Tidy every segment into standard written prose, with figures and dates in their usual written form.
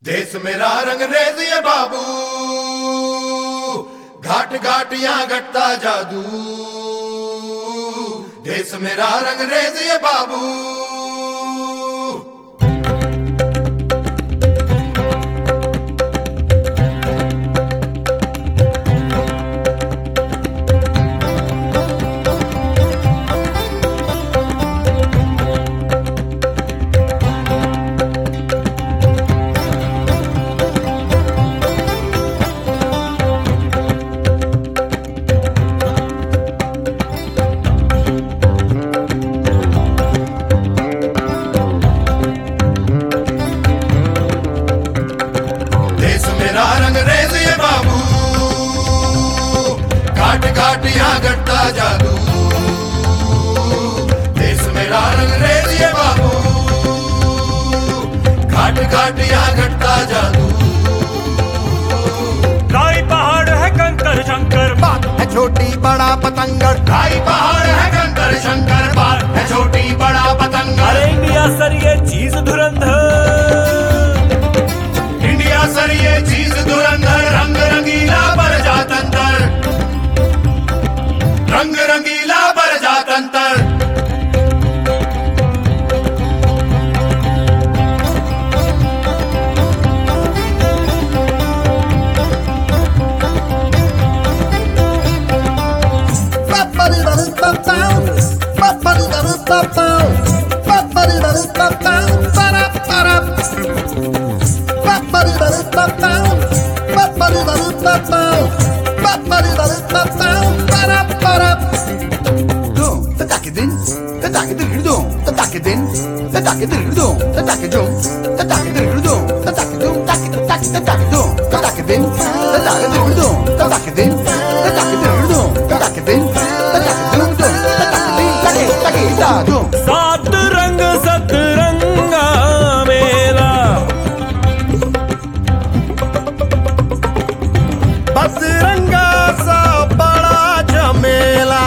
देश मेरा रंग रेज ये बाबू, घाट घाट यहाँ घटता जादू। देश मेरा रंग रेज ये बाबू। रंग रेज ये बाबू, घाट घाट यहाँ घटता जादू। देश मेरा रंग रेज ये बाबू, घाट घाट यहाँ घटता जादू। खाई पहाड़ है कंकर शंकर, बात है छोटी बड़ा पतंगड़। खाई पहाड़ है कंकर शंकर, बात है छोटी बड़ा पतंगड़। अरे इंडिया सर ये चीज धुरंधर, इंडिया सर ये चीज धुरंधर। रंग रंगीला बर जातंतर, रंग रंगीला बर जातंतर। सात रंग सतरंगा मेला, बजरंगा सा बड़ा झमेला।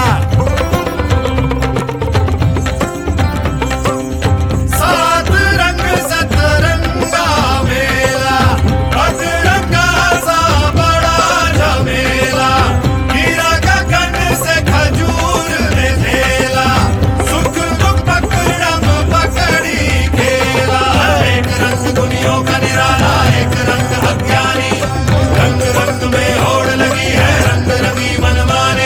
सात रंग सतरंगा मेला, बजरंगा सा बड़ा झमेला। गिरा गगन से खजूर ने झेला, सुख दुख पकड़म पकड़ी खेला। एक रंग दुनियों का निराला, एक रंग अज्ञानी। रंग रंग में होड़ लगी है, रंग रंगी मनमाने।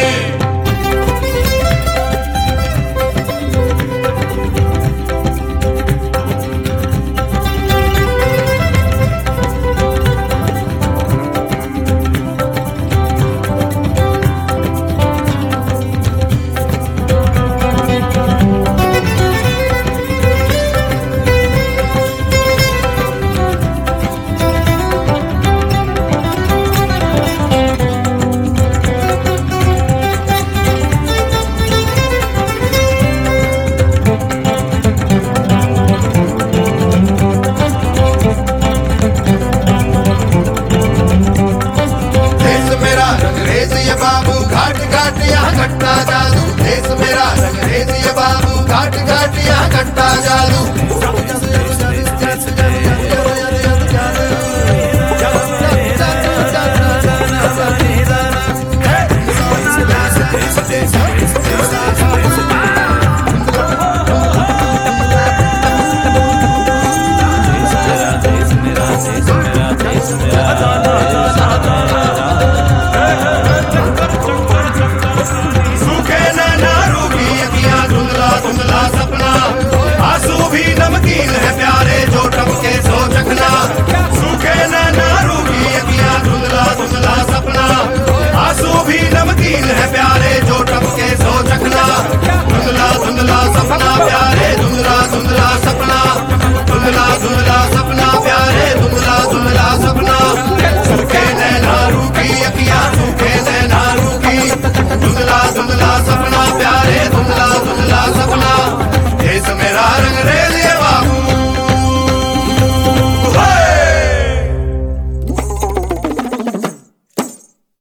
देश मेरा रंग रेज ये बाबू, घाट घाट यहाँ घटता जादू। देश मेरा रंग रेज ये बाबू, घाट घाट यहाँ घटता जादू। देश मेरा